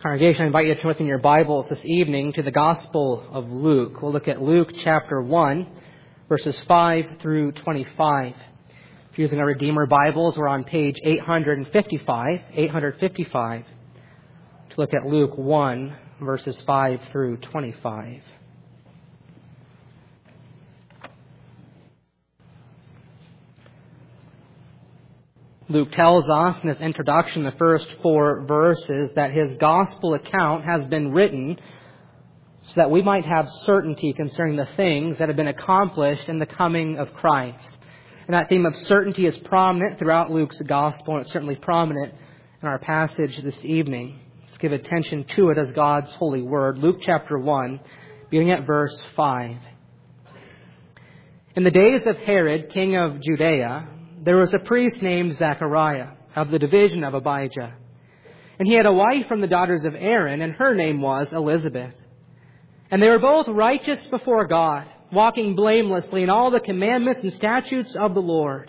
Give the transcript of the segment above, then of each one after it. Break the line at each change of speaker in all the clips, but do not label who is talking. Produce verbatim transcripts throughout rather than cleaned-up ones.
Congregation, I invite you to open your Bibles this evening to the Gospel of Luke. We'll look at Luke chapter one, verses five through twenty-five. If you're using our Redeemer Bibles, we're on page eight fifty-five, eight fifty-five, to look at Luke one, verses five through twenty-five. Luke tells us in his introduction, the first four verses, that his gospel account has been written so that we might have certainty concerning the things that have been accomplished in the coming of Christ. And that theme of certainty is prominent throughout Luke's gospel, and it's certainly prominent in our passage this evening. Let's give attention to it as God's holy word. Luke chapter one, beginning at verse five. In the days of Herod, king of Judea, there was a priest named Zachariah of the division of Abijah. And he had a wife from the daughters of Aaron, and her name was Elizabeth. And they were both righteous before God, walking blamelessly in all the commandments and statutes of the Lord.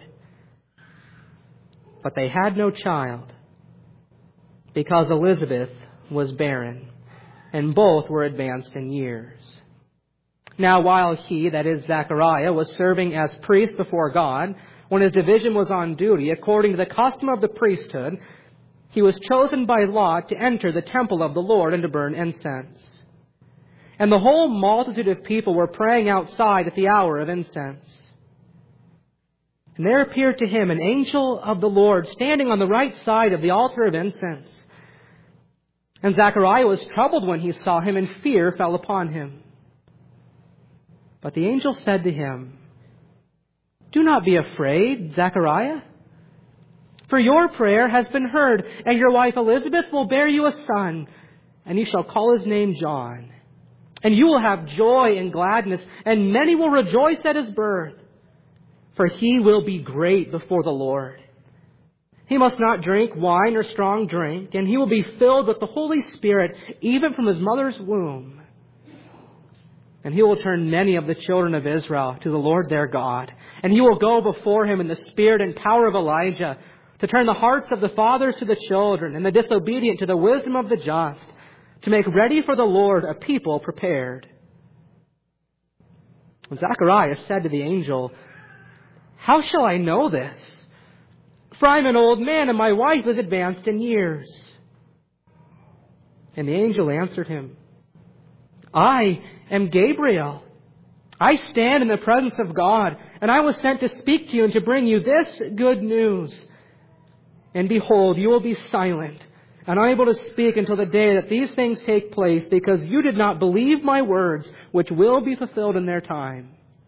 But they had no child, because Elizabeth was barren, and both were advanced in years. Now while he, that is Zachariah, was serving as priest before God, when his division was on duty, according to the custom of the priesthood, he was chosen by lot to enter the temple of the Lord and to burn incense. And the whole multitude of people were praying outside at the hour of incense. And there appeared to him an angel of the Lord standing on the right side of the altar of incense. And Zachariah was troubled when he saw him, and fear fell upon him. But the angel said to him, "Do not be afraid, Zechariah, for your prayer has been heard, and your wife Elizabeth will bear you a son, and you shall call his name John. And you will have joy and gladness, and many will rejoice at his birth, for he will be great before the Lord. He must not drink wine or strong drink, and he will be filled with the Holy Spirit, even from his mother's womb. And he will turn many of the children of Israel to the Lord their God. And he will go before him in the spirit and power of Elijah, to turn the hearts of the fathers to the children, and the disobedient to the wisdom of the just, to make ready for the Lord a people prepared." And Zacharias said to the angel, "How shall I know this? For I am an old man, and my wife is advanced in years." And the angel answered him, "I am Gabriel. I stand in the presence of God, and I was sent to speak to you and to bring you this good news. And behold, you will be silent and unable to speak until the day that these things take place, because you did not believe my words, which will be fulfilled in their time."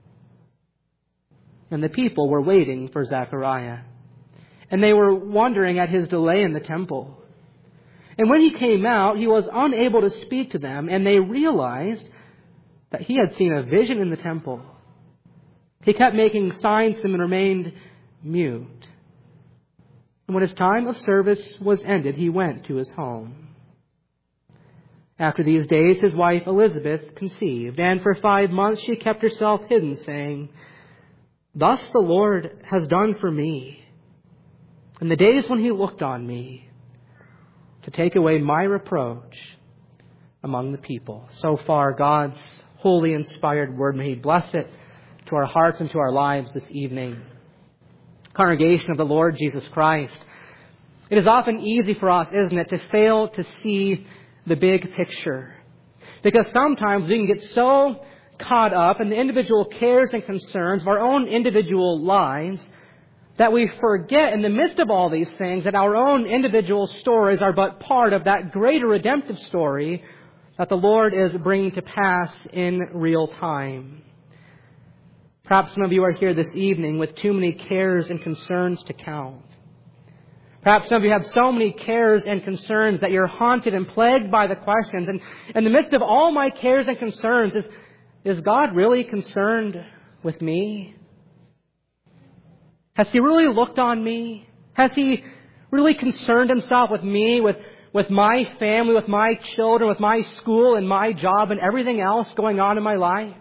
And the people were waiting for Zechariah, and they were wondering at his delay in the temple. And when he came out, he was unable to speak to them, and they realized that he had seen a vision in the temple. He kept making signs to them and remained mute. And when his time of service was ended, he went to his home. After these days, his wife Elizabeth conceived, and for five months she kept herself hidden, saying, "Thus the Lord has done for me in the days when he looked on me, to take away my reproach among the people." So far, God's holy, inspired word. May He bless it to our hearts and to our lives this evening. Congregation of the Lord Jesus Christ, it is often easy for us, isn't it, to fail to see the big picture. Because sometimes we can get so caught up in the individual cares and concerns of our own individual lives that we forget in the midst of all these things that our own individual stories are but part of that greater redemptive story that the Lord is bringing to pass in real time. Perhaps some of you are here this evening with too many cares and concerns to count. Perhaps some of you have so many cares and concerns that you're haunted and plagued by the questions. And in the midst of all my cares and concerns, is, is God really concerned with me? Has He really looked on me? Has He really concerned Himself with me, with, with my family, with my children, with my school and my job and everything else going on in my life?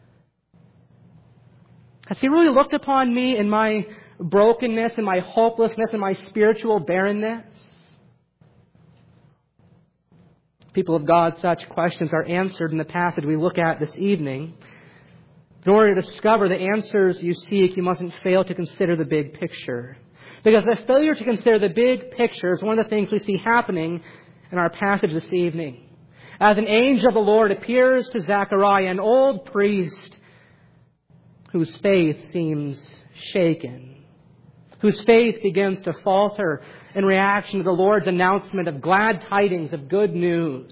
Has He really looked upon me in my brokenness and my hopelessness and my spiritual barrenness? People of God, such questions are answered in the passage we look at this evening. In order to discover the answers you seek, you mustn't fail to consider the big picture. Because the failure to consider the big picture is one of the things we see happening in our passage this evening. As an angel of the Lord appears to Zechariah, an old priest whose faith seems shaken, whose faith begins to falter in reaction to the Lord's announcement of glad tidings, of good news.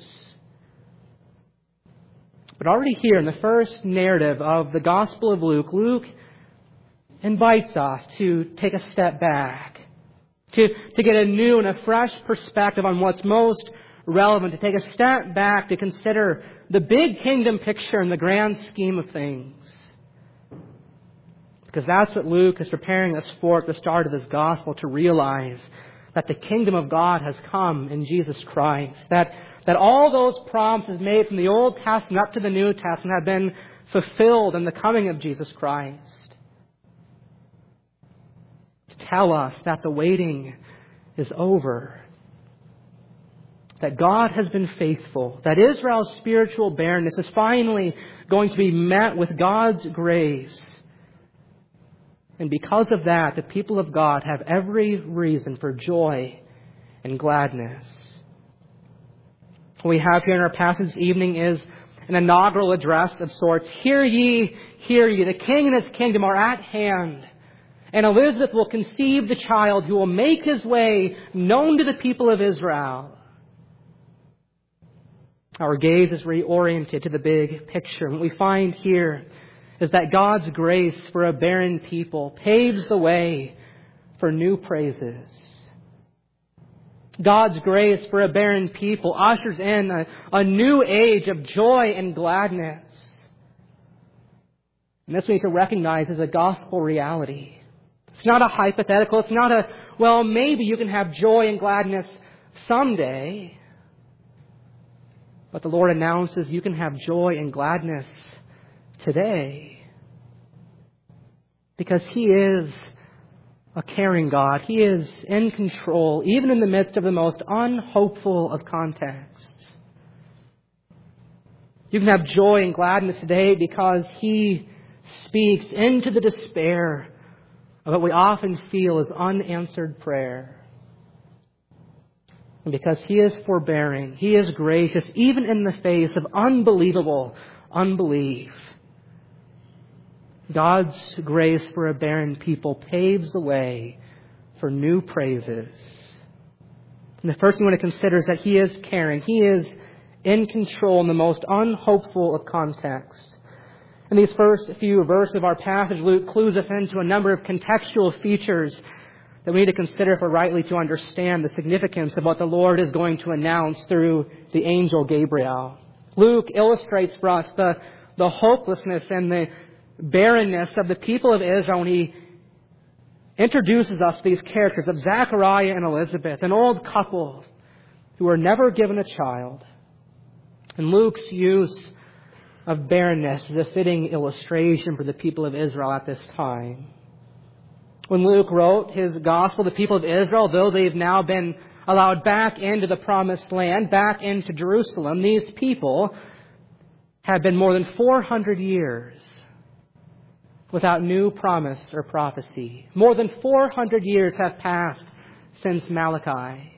But already here in the first narrative of the Gospel of Luke, Luke invites us to take a step back, to, to get a new and a fresh perspective on what's most relevant, to take a step back to consider the big kingdom picture in the grand scheme of things. Because that's what Luke is preparing us for at the start of his Gospel, to realize that the kingdom of God has come in Jesus Christ. That, that all those promises made from the Old Testament up to the New Testament have been fulfilled in the coming of Jesus Christ. To tell us that the waiting is over. That God has been faithful. That Israel's spiritual barrenness is finally going to be met with God's grace. And because of that, the people of God have every reason for joy and gladness. What we have here in our passage this evening is an inaugural address of sorts. Hear ye, hear ye, the King and His kingdom are at hand. And Elizabeth will conceive the child who will make His way known to the people of Israel. Our gaze is reoriented to the big picture. And what we find here is that God's grace for a barren people paves the way for new praises. God's grace for a barren people ushers in a, a new age of joy and gladness. And this we need to recognize as a gospel reality. It's not a hypothetical. It's not a, well, maybe you can have joy and gladness someday. But the Lord announces you can have joy and gladness today. Because He is a caring God. He is in control, even in the midst of the most unhopeful of contexts. You can have joy and gladness today because He speaks into the despair of what we often feel is unanswered prayer. And because He is forbearing, He is gracious, even in the face of unbelievable unbelief. God's grace for a barren people paves the way for new praises. And the first thing we want to consider is that He is caring. He is in control in the most unhopeful of contexts. In these first few verses of our passage, Luke clues us into a number of contextual features that we need to consider if we're rightly to understand the significance of what the Lord is going to announce through the angel Gabriel. Luke illustrates for us the, the hopelessness and the barrenness of the people of Israel when he introduces us to these characters of Zechariah and Elizabeth, an old couple who were never given a child. And Luke's use of barrenness is a fitting illustration for the people of Israel at this time. When Luke wrote his gospel, the people of Israel, though they've now been allowed back into the promised land, back into Jerusalem, these people had been more than four hundred years without new promise or prophecy. More than four hundred years have passed since Malachi.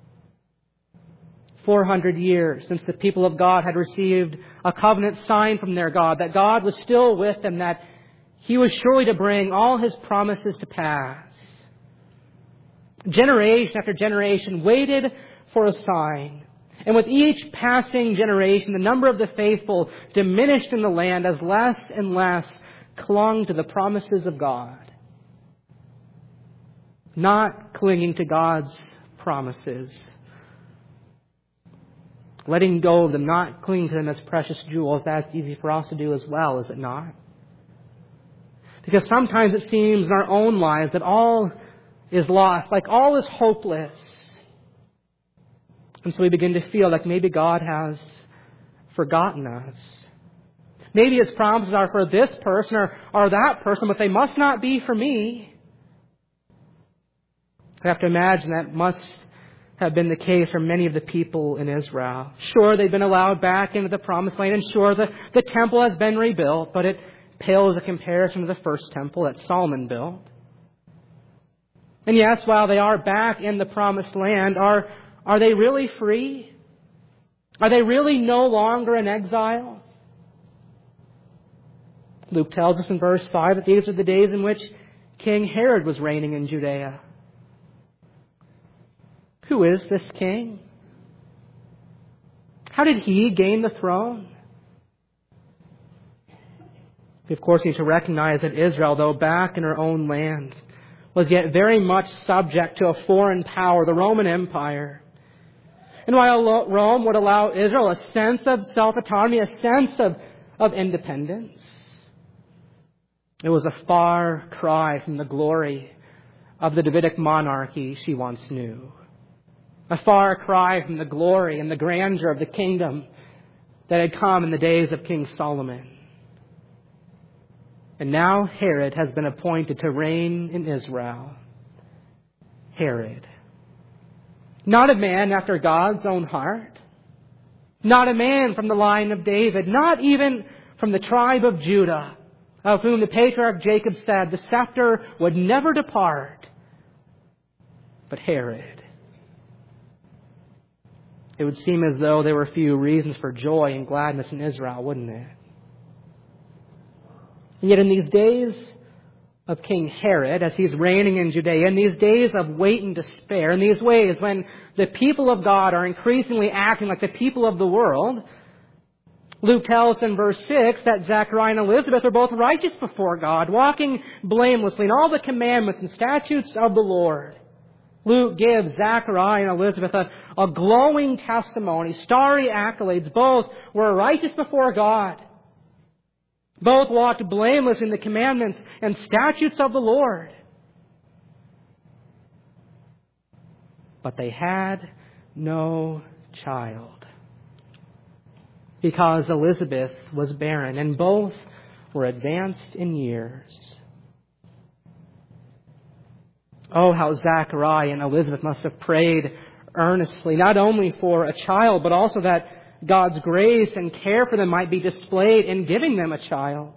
four hundred years since the people of God had received a covenant sign from their God, that God was still with them, that He was surely to bring all His promises to pass. Generation after generation waited for a sign. And with each passing generation, the number of the faithful diminished in the land as less and less clung to the promises of God. Not clinging to God's promises. Letting go of them, not clinging to them as precious jewels. That's easy for us to do as well, is it not? Because sometimes it seems in our own lives that all is lost, like all is hopeless. And so we begin to feel like maybe God has forgotten us. Maybe His promises are for this person or, or that person, but they must not be for me. I have to imagine that must have been the case for many of the people in Israel. Sure, they've been allowed back into the promised land, and sure, the, the temple has been rebuilt, but it pales in comparison to the first temple that Solomon built. And yes, while they are back in the promised land, are, are they really free? Are they really no longer in exile? Luke tells us in verse five that these are the days in which King Herod was reigning in Judea. Who is this king? How did he gain the throne? We, of course, need to recognize that Israel, though back in her own land, was yet very much subject to a foreign power, the Roman Empire. And while Rome would allow Israel a sense of self-autonomy, a sense of, of independence, it was a far cry from the glory of the Davidic monarchy she once knew. A far cry from the glory and the grandeur of the kingdom that had come in the days of King Solomon. And now Herod has been appointed to reign in Israel. Herod. Not a man after God's own heart. Not a man from the line of David. Not even from the tribe of Judah, of whom the patriarch Jacob said the scepter would never depart. But Herod. It would seem as though there were few reasons for joy and gladness in Israel, wouldn't it? And yet in these days of King Herod, as he's reigning in Judea, in these days of wait and despair, in these ways when the people of God are increasingly acting like the people of the world, Luke tells in verse six that Zechariah and Elizabeth are both righteous before God, walking blamelessly in all the commandments and statutes of the Lord. Luke gives Zechariah and Elizabeth a, a glowing testimony, starry accolades. Both were righteous before God. Both walked blameless in the commandments and statutes of the Lord. But they had no child, because Elizabeth was barren, and both were advanced in years. Oh, how Zechariah and Elizabeth must have prayed earnestly, not only for a child, but also that God's grace and care for them might be displayed in giving them a child.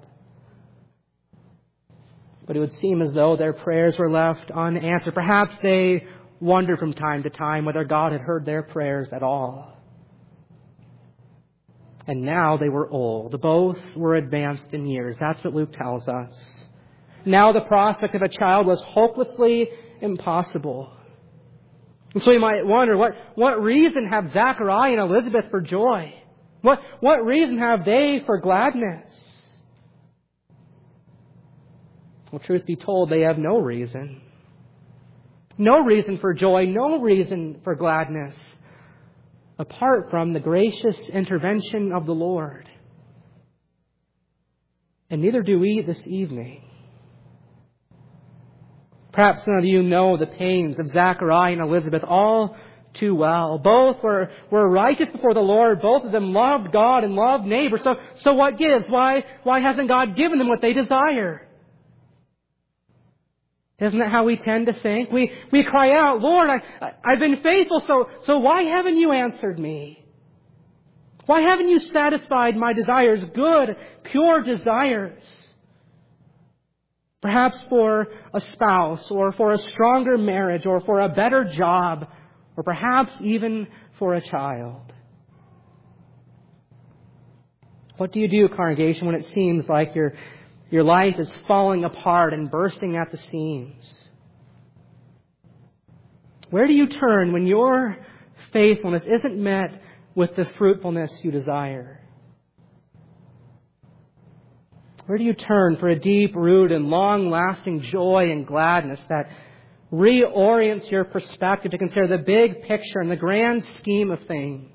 But it would seem as though their prayers were left unanswered. Perhaps they wondered from time to time whether God had heard their prayers at all. And now they were old. Both were advanced in years. That's what Luke tells us. Now the prospect of a child was hopelessly impossible. And so you might wonder, what, what reason have Zechariah and Elizabeth for joy? What, what reason have they for gladness? Well, truth be told, they have no reason. No reason for joy, no reason for gladness, apart from the gracious intervention of the Lord. And neither do we this evening. Perhaps some of you know the pains of Zechariah and Elizabeth all too well. Both were, were righteous before the Lord. Both of them loved God and loved neighbor. So, so what gives? Why, why hasn't God given them what they desire? Isn't that how we tend to think? We, we cry out, Lord, I, I, I've been faithful, so, so why haven't you answered me? Why haven't you satisfied my desires, good, pure desires? Perhaps for a spouse, or for a stronger marriage, or for a better job, or perhaps even for a child. What do you do, congregation, when it seems like your, your life is falling apart and bursting at the seams? Where do you turn when your faithfulness isn't met with the fruitfulness you desire? Where do you turn for a deep-rooted and long-lasting joy and gladness that reorients your perspective to consider the big picture and the grand scheme of things?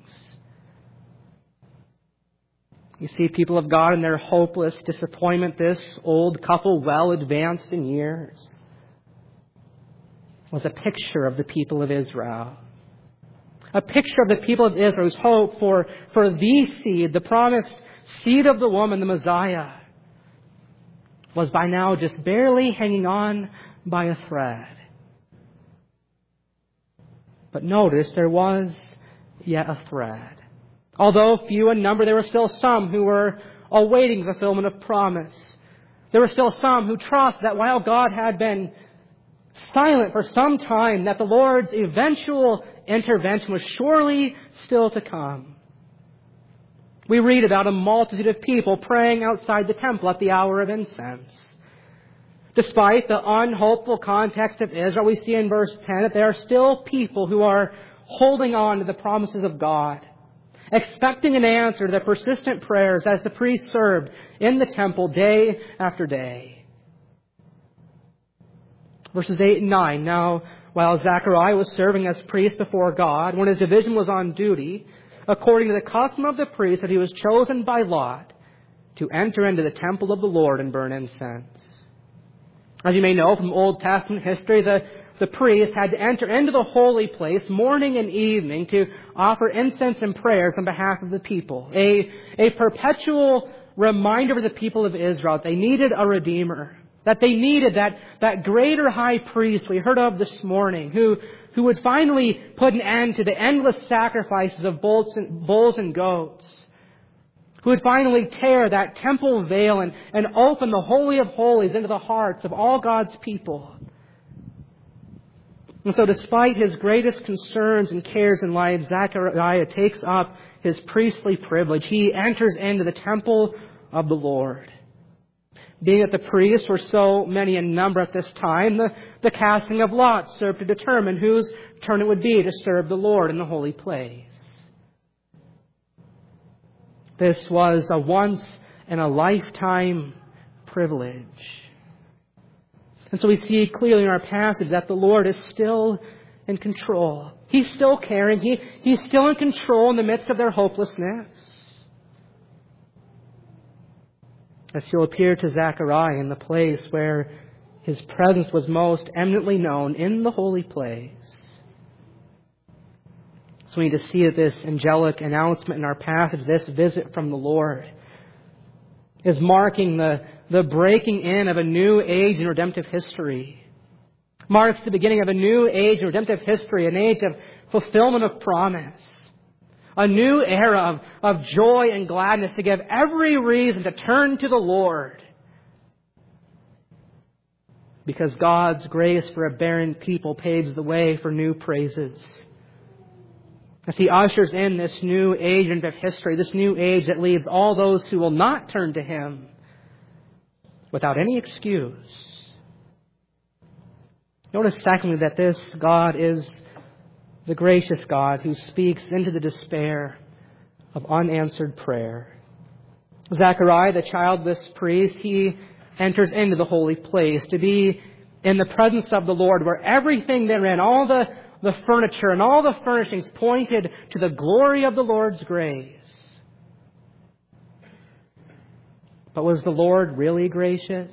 You see, people of God in their hopeless disappointment, this old couple, well advanced in years, was a picture of the people of Israel. A picture of the people of Israel's hope for, for the seed, the promised seed of the woman, the Messiah, was by now just barely hanging on by a thread. But notice there was yet a thread. Although few in number, there were still some who were awaiting fulfillment of promise. There were still some who trusted that while God had been silent for some time, that the Lord's eventual intervention was surely still to come. We read about a multitude of people praying outside the temple at the hour of incense. Despite the unhopeful context of Israel, we see in verse ten that there are still people who are holding on to the promises of God, expecting an answer to their persistent prayers as the priests served in the temple day after day. Verses eight and nine. Now, while Zechariah was serving as priest before God, when his division was on duty, according to the custom of the priest, that he was chosen by lot to enter into the temple of the Lord and burn incense. As you may know from Old Testament history, the, the priest had to enter into the holy place morning and evening to offer incense and prayers on behalf of the people. A, a perpetual reminder for the people of Israel that they needed a Redeemer, that they needed that, that greater high priest we heard of this morning, who, who would finally put an end to the endless sacrifices of bulls and, bulls and goats, who would finally tear that temple veil and, and open the Holy of Holies into the hearts of all God's people. And so despite his greatest concerns and cares in life, Zechariah takes up his priestly privilege. He enters into the temple of the Lord. Being that the priests were so many in number at this time, the, the casting of lots served to determine whose turn it would be to serve the Lord in the holy place. This was a once-in-a-lifetime privilege. And so we see clearly in our passage that the Lord is still in control. He's still caring. He, he's still in control in the midst of their hopelessness. As He'll appear to Zechariah in the place where His presence was most eminently known, in the holy place. So we need to see that this angelic announcement in our passage, this visit from the Lord, is marking the, the breaking in of a new age in redemptive history. Marks the beginning of a new age in redemptive history, an age of fulfillment of promise. A new era of, of joy and gladness to give every reason to turn to the Lord. Because God's grace for a barren people paves the way for new praises. As He ushers in this new age of history, this new age that leaves all those who will not turn to Him without any excuse. Notice secondly that this God is the gracious God who speaks into the despair of unanswered prayer. Zechariah, the childless priest, he enters into the holy place to be in the presence of the Lord, where everything therein, all the The furniture and all the furnishings pointed to the glory of the Lord's grace. But was the Lord really gracious?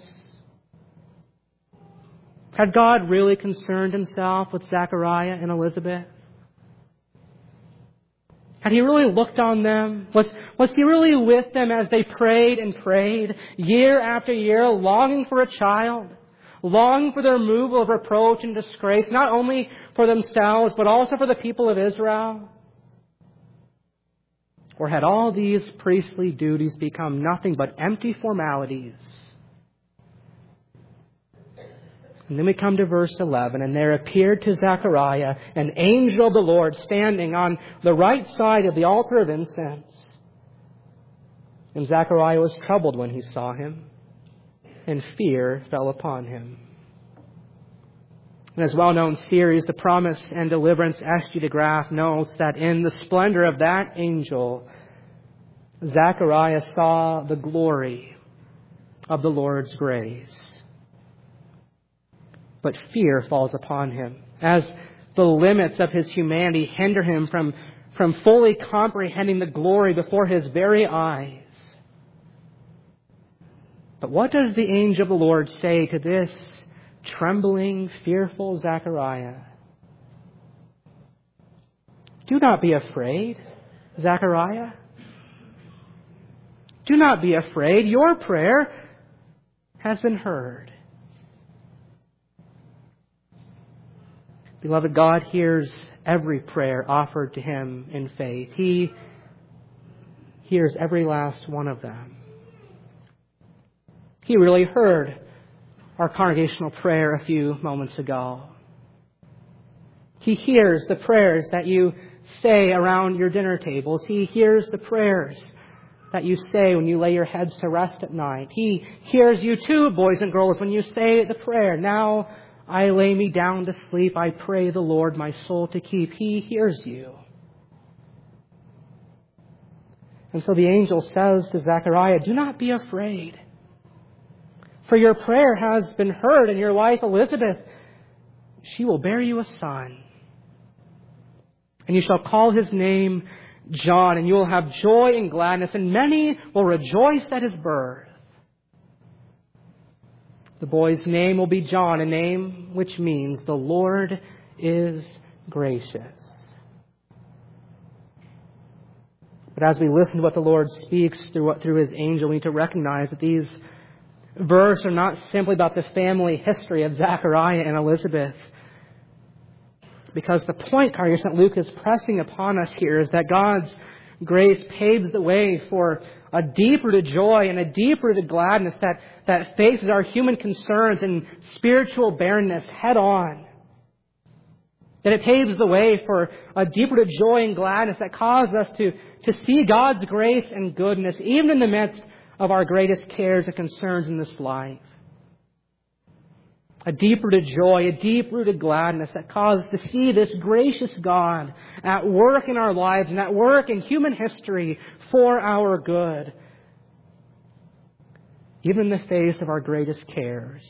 Had God really concerned Himself with Zechariah and Elizabeth? Had He really looked on them? Was, was He really with them as they prayed and prayed, year after year, longing for a child? Longing for the removal of reproach and disgrace, not only for themselves, but also for the people of Israel? Or had all these priestly duties become nothing but empty formalities? And then we come to verse eleven, and there appeared to Zechariah an angel of the Lord standing on the right side of the altar of incense. And Zechariah was troubled when he saw him, and fear fell upon him. In his well-known series, The Promise and Deliverance, S G DeGraff notes that in the splendor of that angel, Zechariah saw the glory of the Lord's grace. But fear falls upon him as the limits of his humanity hinder him from, from fully comprehending the glory before his very eyes. But what does the angel of the Lord say to this trembling, fearful Zechariah? Do not be afraid, Zechariah. Do not be afraid. Your prayer has been heard. Beloved, God hears every prayer offered to Him in faith. He hears every last one of them. He really heard our congregational prayer a few moments ago. He hears the prayers that you say around your dinner tables. He hears the prayers that you say when you lay your heads to rest at night. He hears you too, boys and girls, when you say the prayer, "Now I lay me down to sleep. I pray the Lord my soul to keep." He hears you. And so the angel says to Zechariah, "Do not be afraid, for your prayer has been heard, and your wife Elizabeth, she will bear you a son. And you shall call his name John, and you will have joy and gladness, and many will rejoice at his birth. The boy's name will be John, a name which means the Lord is gracious." But as we listen to what the Lord speaks through, through His angel, we need to recognize that these verses are not simply about the family history of Zechariah and Elizabeth. Because the point, congregation, that Luke is pressing upon us here is that God's grace paves the way for a deep-rooted joy and a deep-rooted gladness that, that faces our human concerns and spiritual barrenness head-on. That it paves the way for a deep-rooted joy and gladness that causes us to, to see God's grace and goodness even in the midst of our greatest cares and concerns in this life. A deep-rooted joy, a deep-rooted gladness that causes us to see this gracious God at work in our lives and at work in human history for our good, even in the face of our greatest cares,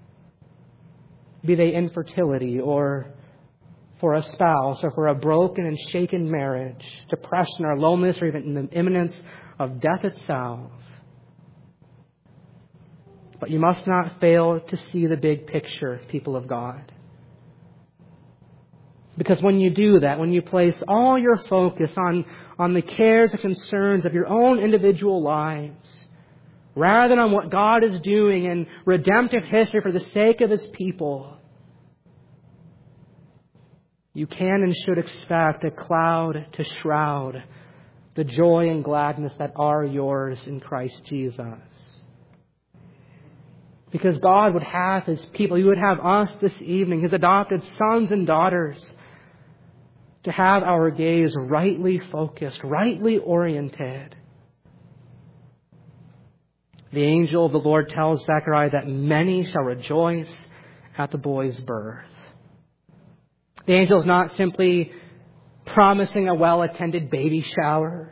be they infertility or for a spouse or for a broken and shaken marriage, depression or loneliness or even in the imminence of death itself. But you must not fail to see the big picture, people of God. Because when you do that, when you place all your focus on, on the cares and concerns of your own individual lives, rather than on what God is doing in redemptive history for the sake of His people, you can and should expect a cloud to shroud the joy and gladness that are yours in Christ Jesus. Because God would have His people, He would have us this evening, His adopted sons and daughters, to have our gaze rightly focused, rightly oriented. The angel of the Lord tells Zechariah that many shall rejoice at the boy's birth. The angel is not simply promising a well-attended baby shower.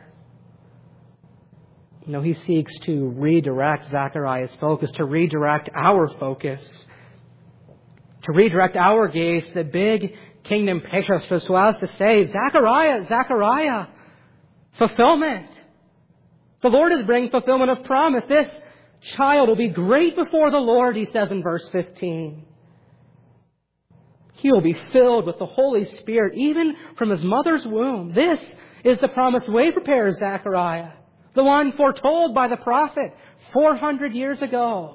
No, he seeks to redirect Zechariah's focus, to redirect our focus, to redirect our gaze to the big kingdom picture, so as to say, Zechariah, Zechariah, fulfillment. The Lord is bringing fulfillment of promise. This child will be great before the Lord, he says in verse fifteen. He will be filled with the Holy Spirit, even from his mother's womb. This is the promised way prepared, Zechariah. The one foretold by the prophet four hundred years ago.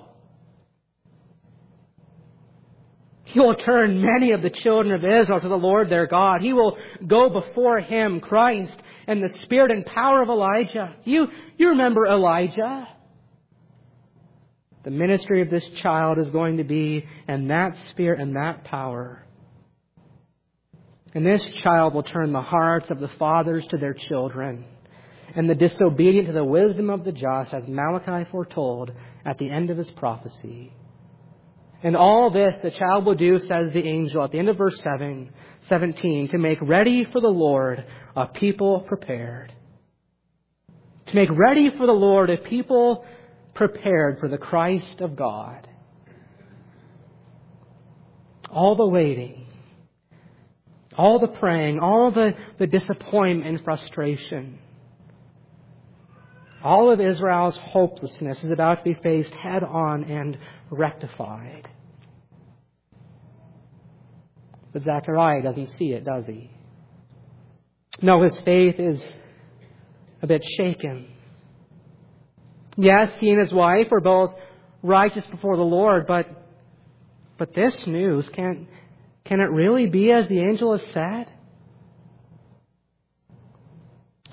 He will turn many of the children of Israel to the Lord their God. He will go before Him, Christ, in the spirit and power of Elijah. You, you remember Elijah? The ministry of this child is going to be in that spirit and that power. And this child will turn the hearts of the fathers to their children, and the disobedient to the wisdom of the just, as Malachi foretold at the end of his prophecy. And all this the child will do, says the angel at the end of verse seven, seventeen, to make ready for the Lord a people prepared. To make ready for the Lord a people prepared for the Christ of God. All the waiting, all the praying, all the, the disappointment and frustration, all of Israel's hopelessness is about to be faced head on and rectified. But Zechariah doesn't see it, does he? No, his faith is a bit shaken. Yes, he and his wife are both righteous before the Lord, but but this news, can, can it really be as the angel has said?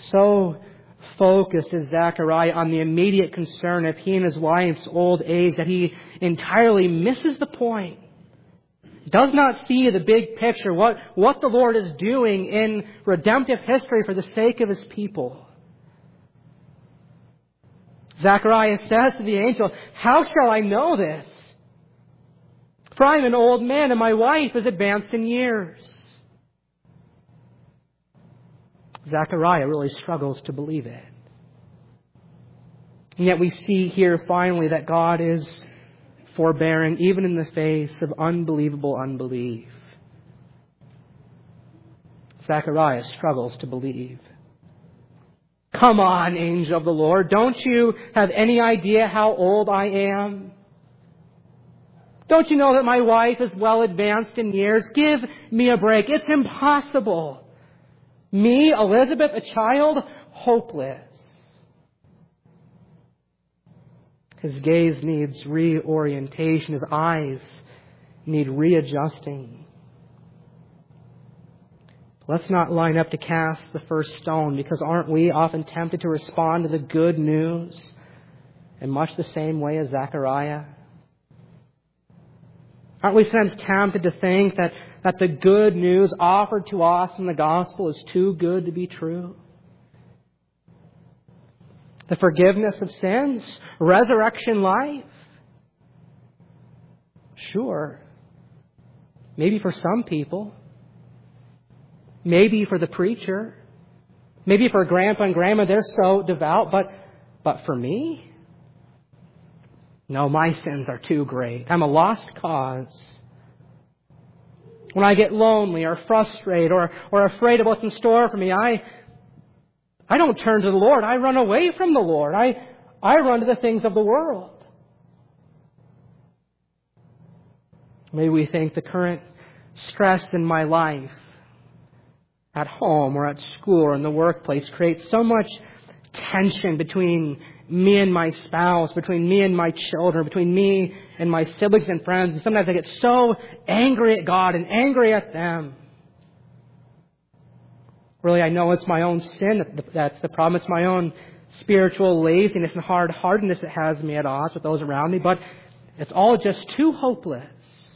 So focused is Zechariah on the immediate concern of he and his wife's old age that he entirely misses the point. Does not see the big picture, what, what the Lord is doing in redemptive history for the sake of His people. Zechariah says to the angel, "How shall I know this? For I am an old man and my wife is advanced in years." Zechariah really struggles to believe it. And yet we see here finally that God is forbearing even in the face of unbelievable unbelief. Zechariah struggles to believe. "Come on, angel of the Lord, don't you have any idea how old I am? Don't you know that my wife is well advanced in years? Give me a break. It's impossible. Me, Elizabeth, a child, hopeless." His gaze needs reorientation. His eyes need readjusting. Let's not line up to cast the first stone, because aren't we often tempted to respond to the good news in much the same way as Zechariah? Aren't we sometimes tempted to think that, that the good news offered to us in the gospel is too good to be true? The forgiveness of sins, resurrection life. Sure. Maybe for some people. Maybe for the preacher. Maybe for grandpa and grandma, they're so devout. But, but for me? No, my sins are too great. I'm a lost cause. When I get lonely or frustrated or, or afraid of what's in store for me, I... I don't turn to the Lord. I run away from the Lord. I, I run to the things of the world. Maybe we think the current stress in my life, at home or at school or in the workplace, creates so much tension between me and my spouse, between me and my children, between me and my siblings and friends. And sometimes I get so angry at God and angry at them. Really, I know it's my own sin that's the problem. It's my own spiritual laziness and hard-heartedness that has me at odds with those around me. But it's all just too hopeless.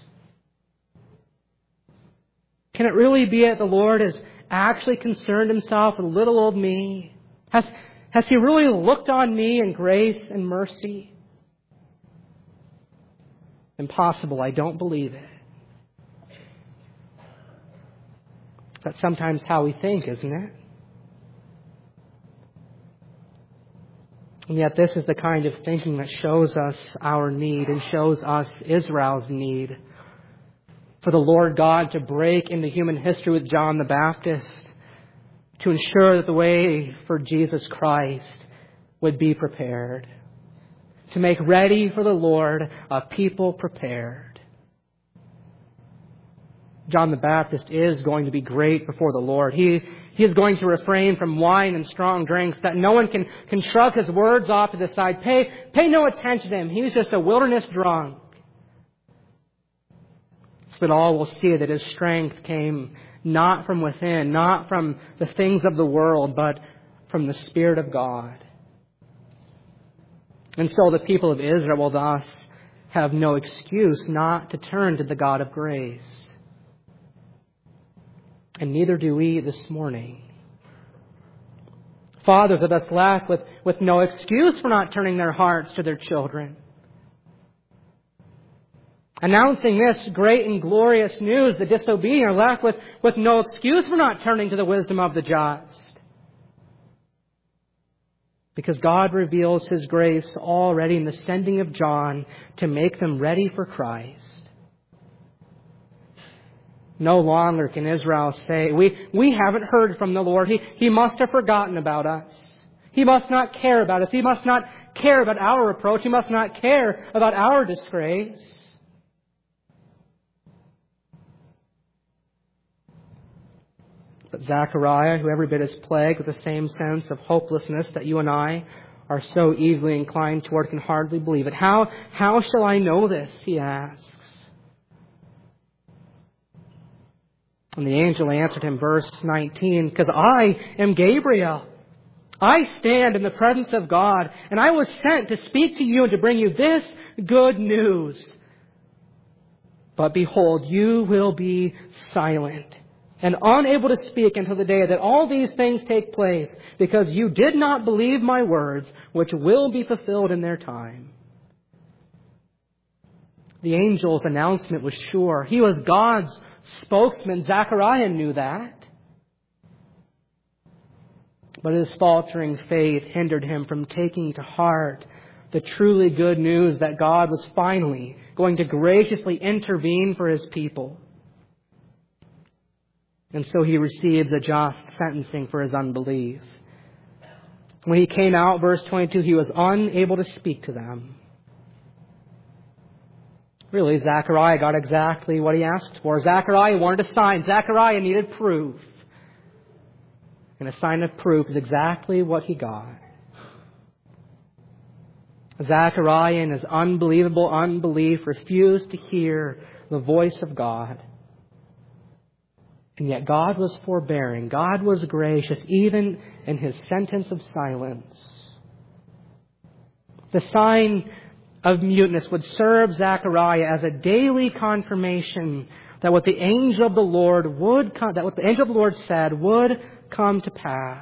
Can it really be that the Lord has actually concerned Himself with little old me? Has, has He really looked on me in grace and mercy? Impossible. I don't believe it. That's sometimes how we think, isn't it? And yet this is the kind of thinking that shows us our need and shows us Israel's need for the Lord God to break into human history with John the Baptist to ensure that the way for Jesus Christ would be prepared, to make ready for the Lord a people prepared. John the Baptist is going to be great before the Lord. He, he is going to refrain from wine and strong drinks, that no one can, can shrug his words off to the side. Pay, pay no attention to him. He was just a wilderness drunk. So that all will see that his strength came not from within, not from the things of the world, but from the Spirit of God. And so the people of Israel will thus have no excuse not to turn to the God of grace. And neither do we this morning. Fathers are thus left with, with no excuse for not turning their hearts to their children. Announcing this great and glorious news, the disobedient are left with, with no excuse for not turning to the wisdom of the just. Because God reveals His grace already in the sending of John to make them ready for Christ. No longer can Israel say, we, we haven't heard from the Lord. He, he must have forgotten about us. He must not care about us. He must not care about our reproach. He must not care about our disgrace. But Zechariah, who every bit is plagued with the same sense of hopelessness that you and I are so easily inclined toward, can hardly believe it. How, how shall I know this? He asks. And the angel answered him, verse nineteen, because I am Gabriel. I stand in the presence of God, and I was sent to speak to you and to bring you this good news. But behold, you will be silent and unable to speak until the day that all these things take place, because you did not believe my words, which will be fulfilled in their time. The angel's announcement was sure. He was God's spokesman. Zechariah knew that. But his faltering faith hindered him from taking to heart the truly good news that God was finally going to graciously intervene for His people. And so he receives a just sentencing for his unbelief. When he came out, verse twenty-two, he was unable to speak to them. Really, Zechariah got exactly what he asked for. Zechariah wanted a sign. Zechariah needed proof. And a sign of proof is exactly what he got. Zechariah, in his unbelievable unbelief, refused to hear the voice of God. And yet God was forbearing. God was gracious, even in His sentence of silence. The sign of muteness would serve Zechariah as a daily confirmation that what the angel of the Lord would come, that what the angel of the Lord said would come to pass.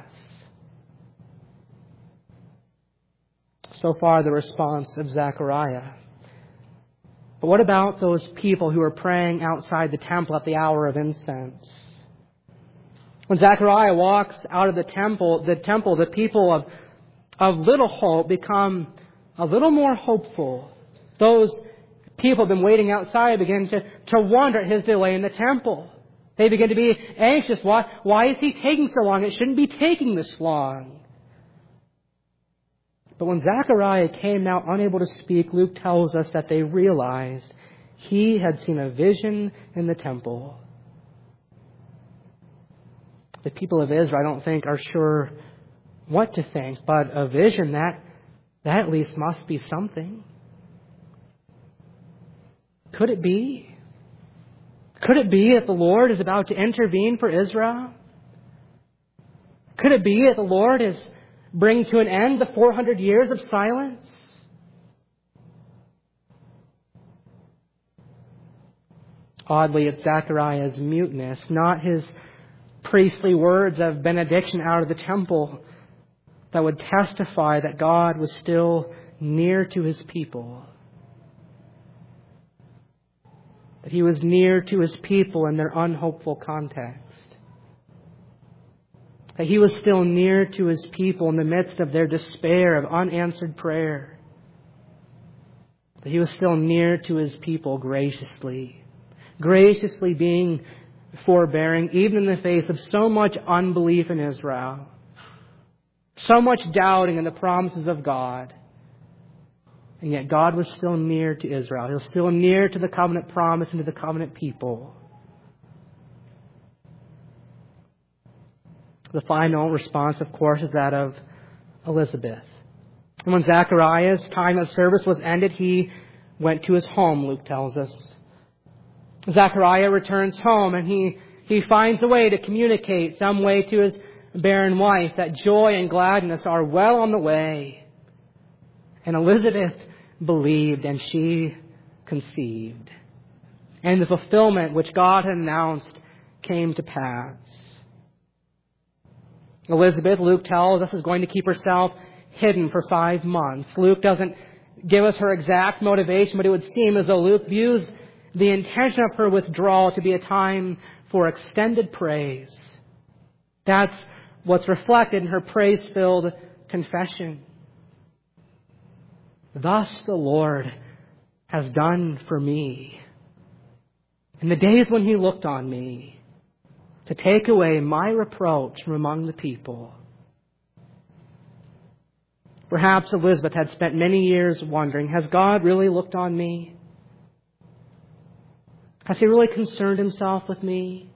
So far, the response of Zechariah. But what about those people who were praying outside the temple at the hour of incense? When Zechariah walks out of the temple, the temple, the people of, of little hope become a little more hopeful. Those people who have been waiting outside begin to, to wonder at his delay in the temple. They begin to be anxious. Why, why is he taking so long? It shouldn't be taking this long. But when Zechariah came out unable to speak, Luke tells us that they realized he had seen a vision in the temple. The people of Israel, I don't think, are sure what to think, but a vision, that, that at least must be something. Could it be? Could it be that the Lord is about to intervene for Israel? Could it be that the Lord is bringing to an end the four hundred years of silence? Oddly, it's Zechariah's muteness, not his priestly words of benediction out of the temple, that would testify that God was still near to His people. That He was near to His people in their unhopeful context. That He was still near to His people in the midst of their despair of unanswered prayer. That He was still near to His people graciously. Graciously being forbearing, even in the face of so much unbelief in Israel. So much doubting in the promises of God. And yet God was still near to Israel. He was still near to the covenant promise and to the covenant people. The final response, of course, is that of Elizabeth. And when Zechariah's time of service was ended, he went to his home, Luke tells us. Zechariah returns home and he, he finds a way to communicate some way to his barren wife that joy and gladness are well on the way. And Elizabeth believed and she conceived. And the fulfillment which God had announced came to pass. Elizabeth, Luke tells us, is going to keep herself hidden for five months. Luke doesn't give us her exact motivation, but it would seem as though Luke views the intention of her withdrawal to be a time for extended praise. That's what's reflected in her praise-filled confession. Thus the Lord has done for me in the days when He looked on me to take away my reproach from among the people. Perhaps Elizabeth had spent many years wondering, has God really looked on me? Has He really concerned Himself with me?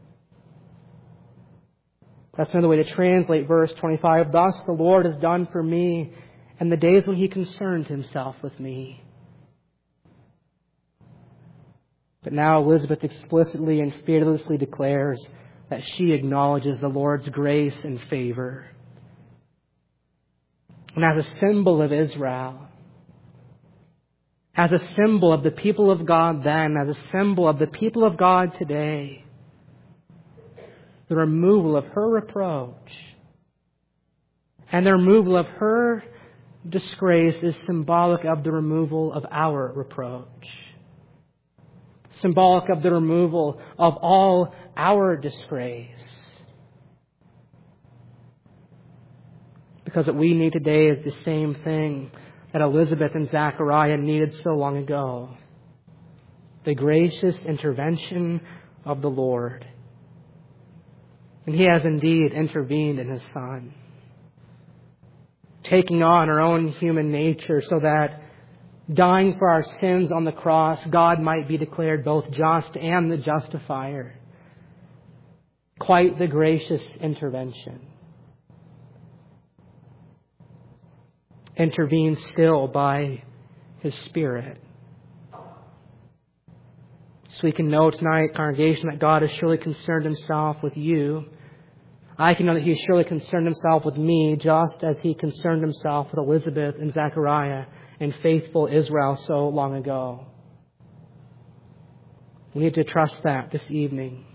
That's another way to translate verse twenty-five. Thus the Lord has done for me in the days when He concerned Himself with me. But now Elizabeth explicitly and fearlessly declares that she acknowledges the Lord's grace and favor. And as a symbol of Israel, as a symbol of the people of God then, as a symbol of the people of God today, the removal of her reproach and the removal of her disgrace is symbolic of the removal of our reproach. Symbolic of the removal of all our disgrace. Because what we need today is the same thing that Elizabeth and Zechariah needed so long ago. The gracious intervention of the Lord. And He has indeed intervened in His Son, taking on our own human nature so that dying for our sins on the cross, God might be declared both just and the justifier. Quite the gracious intervention. Intervened still by His Spirit. So we can know tonight, congregation, that God has surely concerned Himself with you. I can know that He has surely concerned Himself with me, just as He concerned Himself with Elizabeth and Zechariah and faithful Israel so long ago. We need to trust that this evening.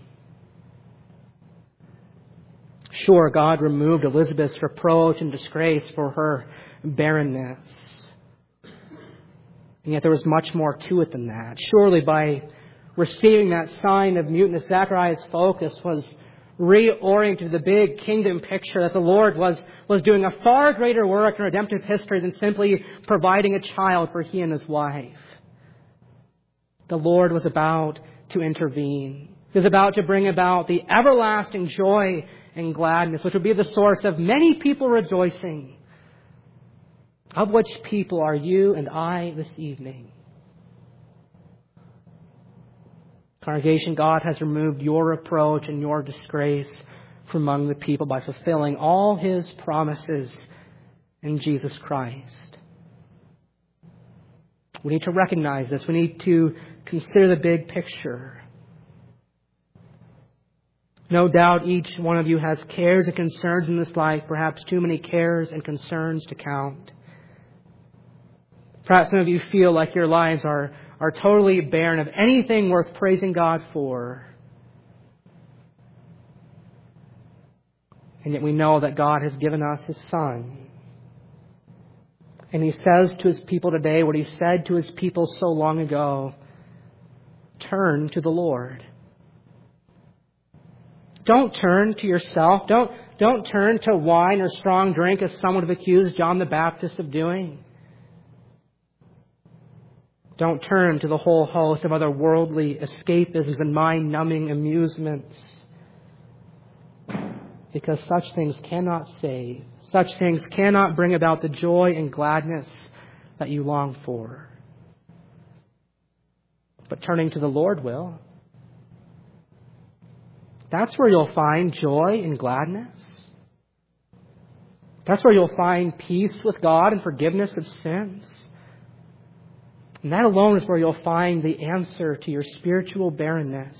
Sure, God removed Elizabeth's reproach and disgrace for her barrenness. And yet there was much more to it than that. Surely by receiving that sign of muteness, Zechariah's focus was reoriented to the big kingdom picture that the Lord was, was doing a far greater work in redemptive history than simply providing a child for he and his wife. The Lord was about to intervene. He was about to bring about the everlasting joy and gladness, which would be the source of many people rejoicing. Of which people are you and I this evening? Congregation, God has removed your reproach and your disgrace from among the people by fulfilling all His promises in Jesus Christ. We need to recognize this. We need to consider the big picture. No doubt each one of you has cares and concerns in this life, perhaps too many cares and concerns to count. Perhaps some of you feel like your lives are, are totally barren of anything worth praising God for. And yet we know that God has given us His Son. And He says to His people today what He said to His people so long ago. Turn to the Lord. Don't turn to yourself. Don't, don't turn to wine or strong drink as some would have accused John the Baptist of doing. Don't turn to the whole host of other worldly escapisms and mind-numbing amusements. Because such things cannot save. Such things cannot bring about the joy and gladness that you long for. But turning to the Lord will. That's where you'll find joy and gladness. That's where you'll find peace with God and forgiveness of sins. And that alone is where you'll find the answer to your spiritual barrenness.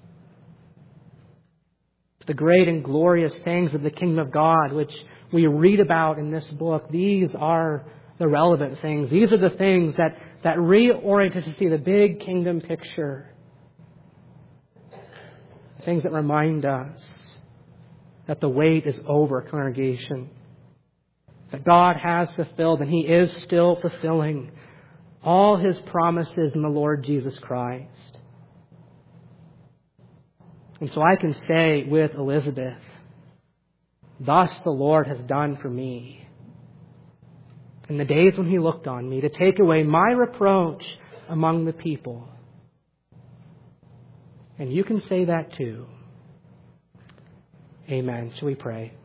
The great and glorious things of the kingdom of God, which we read about in this book, these are the relevant things. These are the things that, that reorient us to see the big kingdom picture. Things that remind us that the wait is over, congregation. That God has fulfilled and He is still fulfilling all His promises in the Lord Jesus Christ. And so I can say with Elizabeth, thus the Lord has done for me. In the days when He looked on me to take away my reproach among the people. And you can say that too. Amen. Shall we pray?